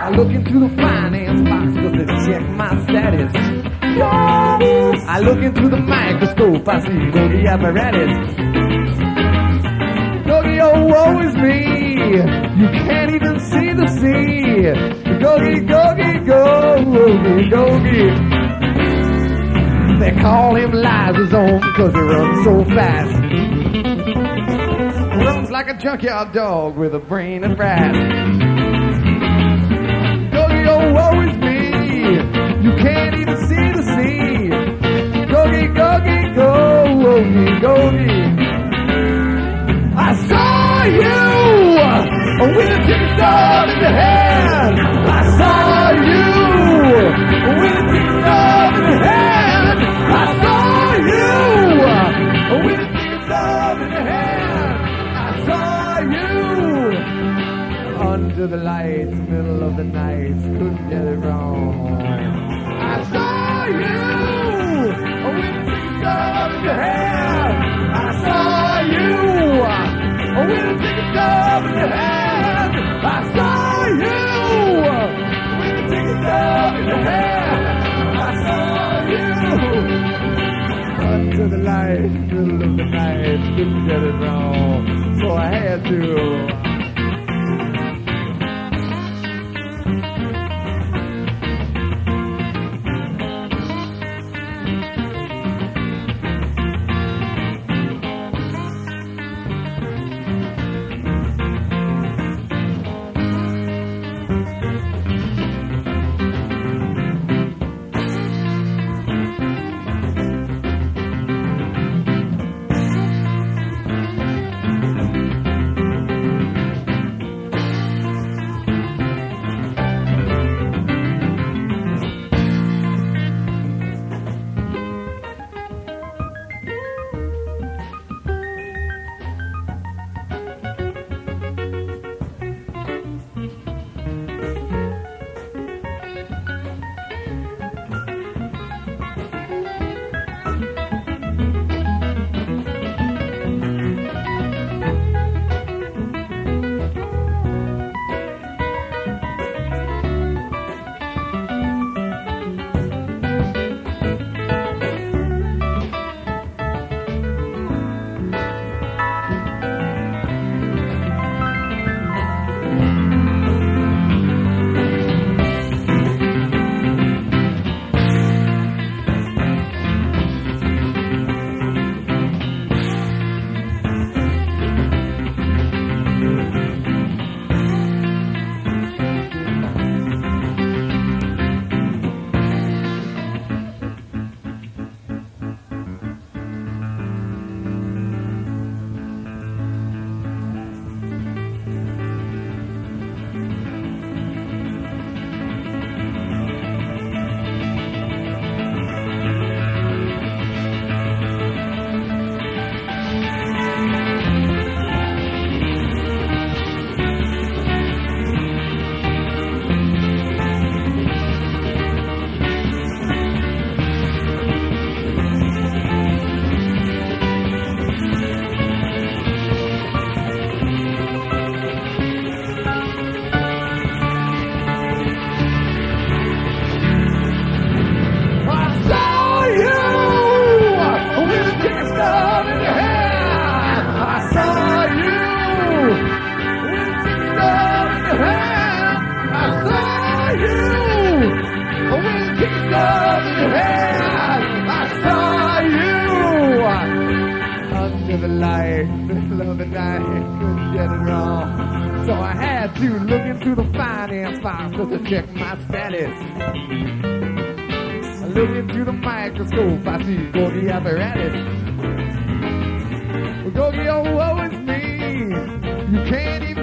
I look into the finance box just to check my status. I look into the microscope, I see Googie apparatus. Googie, oh, woe is me. You can't even see the sea. Googie, Googie, Googie, Googie. They call him Lysosome because he runs so fast. Runs like a junkyard dog with a brain of brass. Googie, oh, woe is me. You can't even see the sea. Googie, Googie, Googie, Googie. I saw you with a ticket stub in your hand. I saw you with a ticket stub in your hand. I saw you with a ticket stub in your hand. I saw you under the lights, middle of the night, couldn't get it wrong. I saw you with a ticket stub in your hand. I saw you with a ticket stub in your hand. I saw you with a ticket stub in your hand. I saw you under the light, middle of the night, couldn't get it wrong, so I had to. The light, middle of the night, couldn't get it wrong. So I had to look into the finance file just to check my status. I look into the microscope, I see Googie apparatus. Well, Googie, oh, woe is me. You can't even